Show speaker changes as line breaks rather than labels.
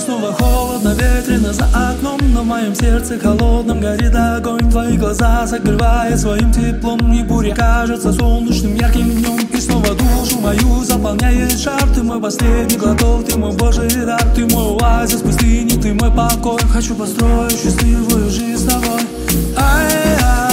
снова холодно, ветрено за окном, но в моем сердце холодном горит огонь. Твои глаза согревают своим теплом, и буря кажется солнечным ярким днем. И снова душу мою заполняет жар. Ты мой последний глоток, ты мой божий дар. Ты мой оазис пустыни, ты мой покой. Хочу построить счастливую жизнь с тобой. Ай-яй-яй.